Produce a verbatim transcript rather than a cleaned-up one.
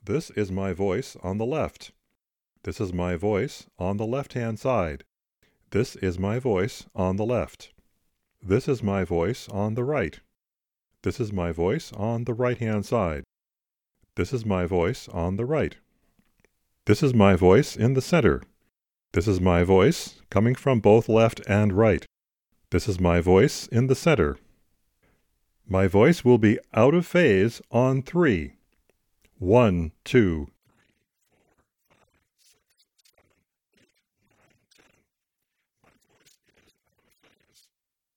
This is my voice on the left. This is my voice on the left-hand side. This is my voice on the left. This is my voice on the right. This is my voice on the right-hand side. This is my voice on the right. This is my voice in the center. This is my voice coming from both left and right. This is my voice in the center. My voice will be out of phase on three. One, two,